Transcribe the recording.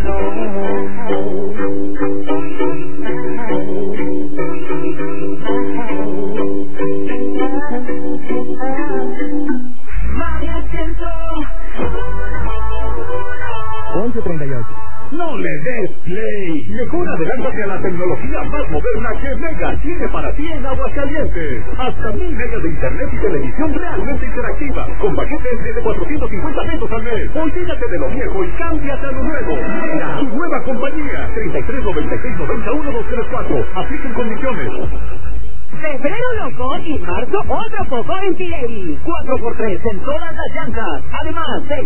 No le des play. Mejor adelántate a la tecnología más moderna que Mega tiene para ti en Aguascalientes. Hasta 1000 megas de internet y televisión realmente interactiva, con paquetes de 450 pesos al mes. Olvídate de lo viejo y cámbiate a lo nuevo. Mega, tu nueva compañía. 33 96 91 234. Apliquen condiciones. Febrero loco y marzo otro poco en Pirelli. 4x3 en todas las llantas. Además,